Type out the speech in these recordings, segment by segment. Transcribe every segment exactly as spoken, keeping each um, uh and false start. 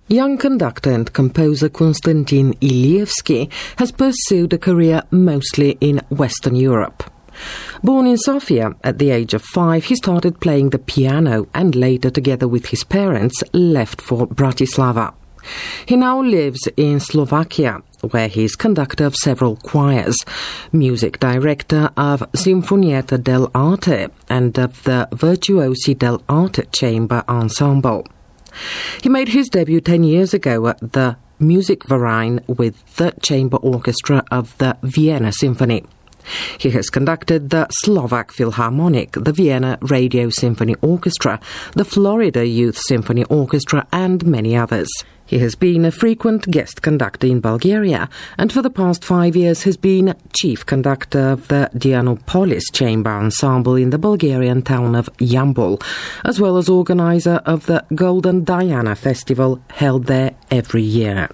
Young conductor and composer Konstantin Ilievsky has pursued a career mostly in Western Europe. Born in Sofia at the age of five, he started playing the piano and later, together with his parents, left for Bratislava. He now lives in Slovakia, where he is conductor of several choirs, music director of Sinfonietta dell'Arte and of the Virtuosi dell'Arte Chamber Ensemble. He made his debut ten years ago at the Musikverein with the chamber orchestra of the Vienna Symphony. He has conducted the Slovak Philharmonic, the Vienna Radio Symphony Orchestra, the Florida Youth Symphony Orchestra, and many others. He has been a frequent guest conductor in Bulgaria, and for the past five years has been chief conductor of the Dianopolis Chamber Ensemble in the Bulgarian town of Yambol, as well as organizer of the Golden Diana Festival held there every year.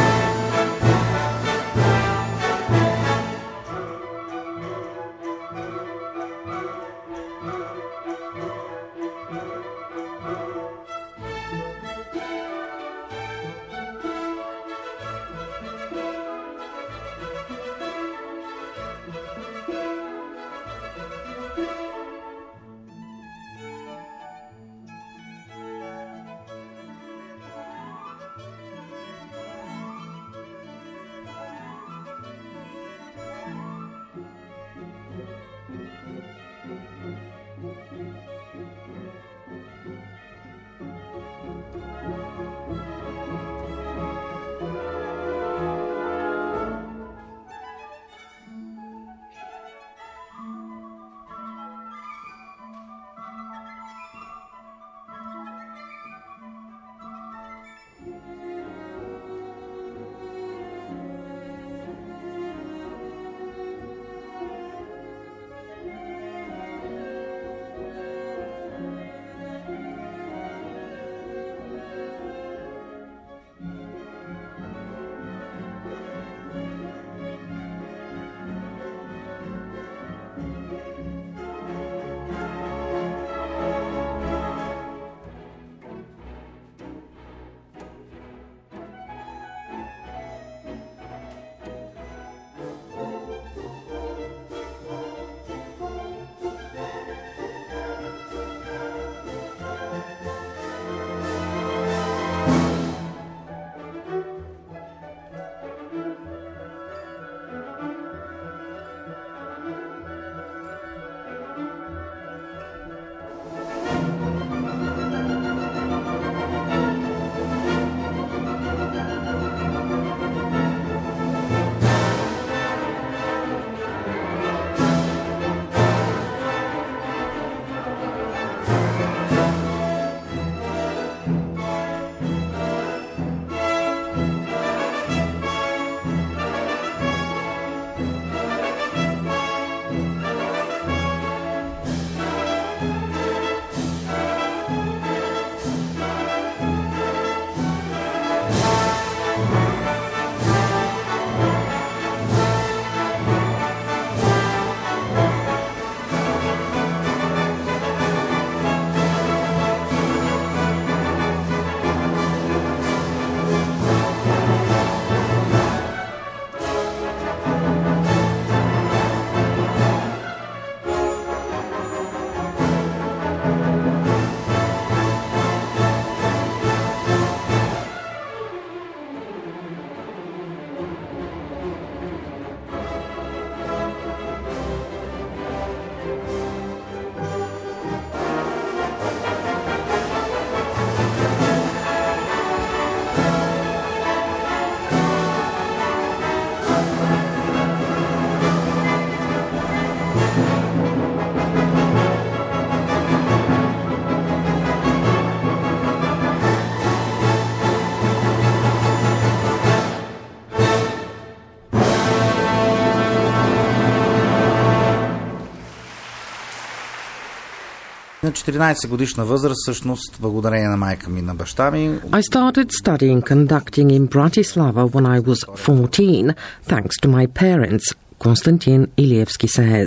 На четиринайсет годишна възраст, всъщност, благодарение на майка ми и на баща ми. I started studying conducting in Bratislava when I was fourteen, thanks to my parents, Konstantin Ilievsky says.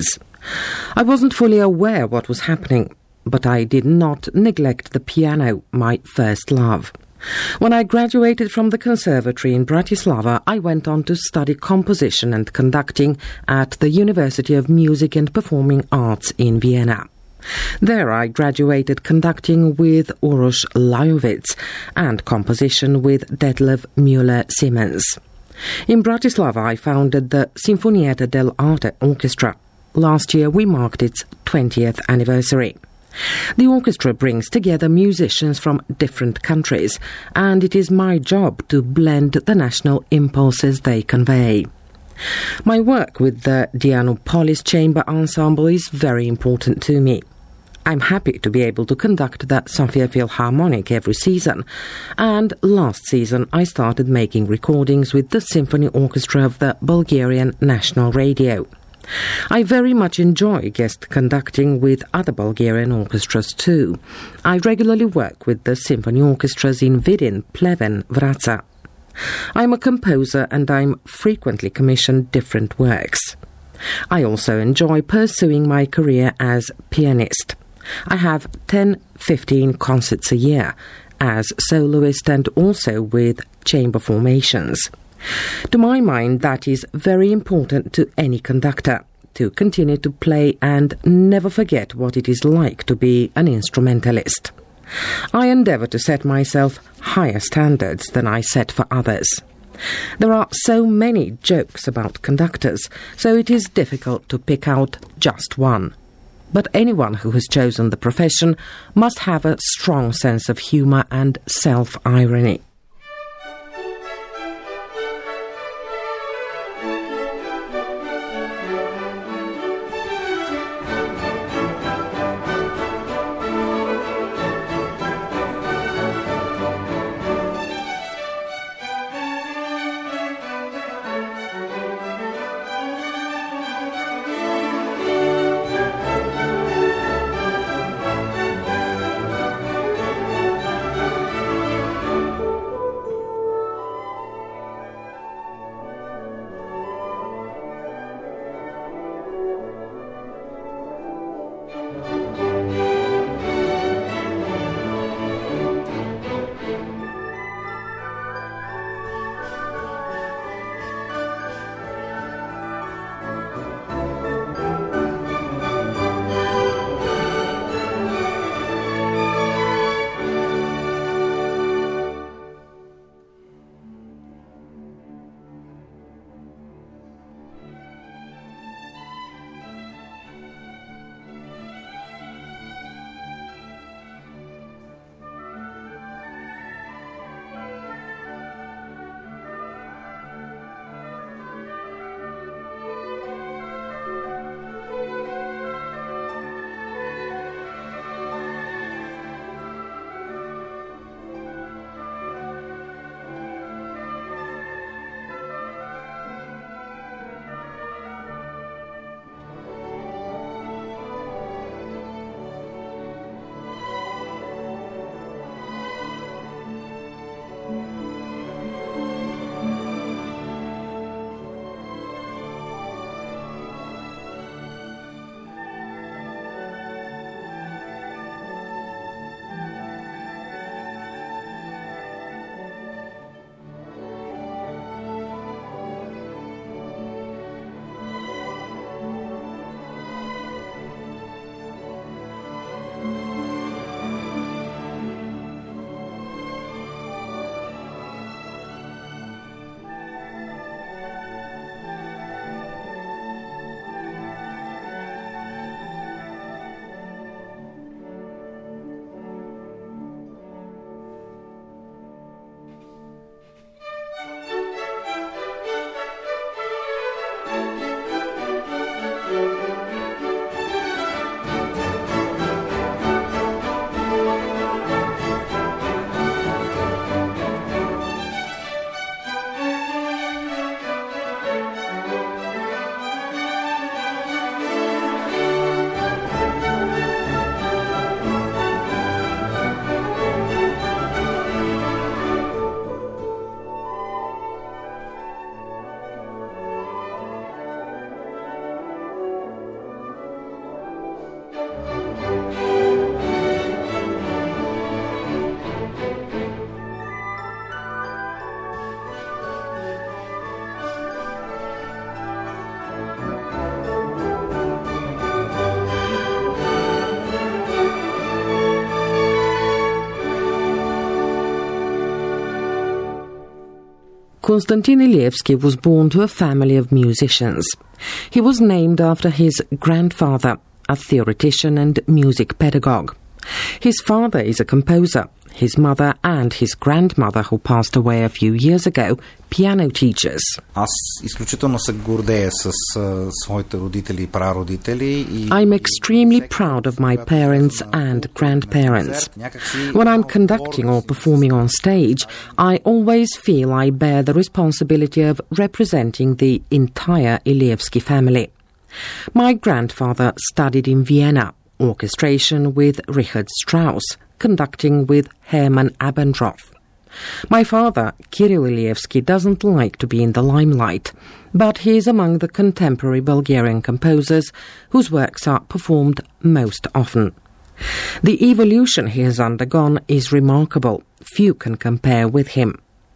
I wasn't fully aware what was happening, but I did not neglect the piano, my first love. When I graduated from the conservatory in Bratislava, I went on to study composition and conducting at the University of Music and Performing Arts in Vienna. There I graduated conducting with Uroš Lajovic and composition with Detlev Müller-Siemens. In Bratislava I founded the Sinfonietta dell'Arte Orchestra. Last year we marked its twentieth anniversary. The orchestra brings together musicians from different countries, and it is my job to blend the national impulses they convey. My work with the Dianopolis Chamber Ensemble is very important to me. I'm happy to be able to conduct the Sofia Philharmonic every season, and last season I started making recordings with the Symphony Orchestra of the Bulgarian National Radio. I very much enjoy guest conducting with other Bulgarian orchestras too. I regularly work with the symphony orchestras in Vidin, Pleven, Vratsa. I'm a composer and I'm frequently commissioned different works. I also enjoy pursuing my career as pianist. I have ten to fifteen concerts a year as soloist and also with chamber formations. To my mind, that is very important to any conductor, to continue to play and never forget what it is like to be an instrumentalist. I endeavour to set myself higher standards than I set for others. There are so many jokes about conductors, so it is difficult to pick out just one. But anyone who has chosen the profession must have a strong sense of humour and self-irony. Konstantin Ilievsky was born to a family of musicians. He was named after his grandfather, a theoretician and music pedagogue. His father is a composer, his mother and his grandmother, who passed away a few years ago, piano teachers. Аз изключително се гордея с uh, своите родители и прародители. I'm extremely proud of my parents and grandparents. When I'm conducting or performing on stage, I always feel I bear the responsibility of representing the entire Ilievsky family. My grandfather studied in Vienna, orchestration with Richard Strauss, conducting with Hermann Abendroth. My father, Kirill Ilievsky, doesn't like to be in the limelight, but he is among the contemporary Bulgarian composers whose works are performed most often. The evolution he has undergone is remarkable. Few can compare with him.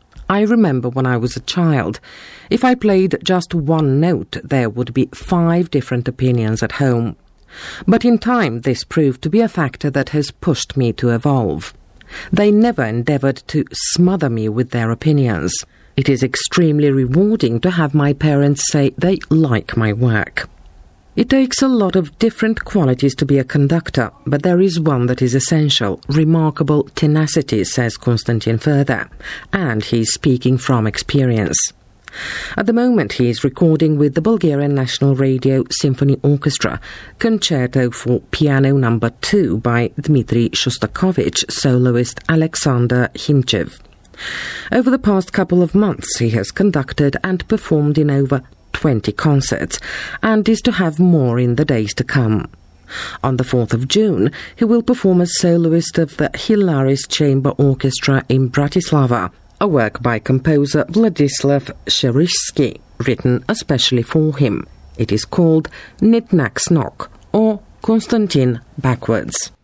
I remember when I was a child, if I played just one note, there would be five different opinions at home. But in time this proved to be a factor that has pushed me to evolve. They never endeavoured to smother me with their opinions. It is extremely rewarding to have my parents say they like my work. It takes a lot of different qualities to be a conductor, but there is one that is essential, remarkable tenacity, says Konstantin further, and he's speaking from experience. At the moment he is recording with the Bulgarian National Radio Symphony Orchestra, Concerto for Piano Number two by Dmitry Shostakovich, soloist Alexander Himchev. Over the past couple of months he has conducted and performed in over twenty concerts, and is to have more in the days to come. On the fourth of June, he will perform as soloist of the Hilaris Chamber Orchestra in Bratislava, a work by composer Vladislav Cherishsky, written especially for him. It is called Nitnak Snok, or Konstantin Backwards.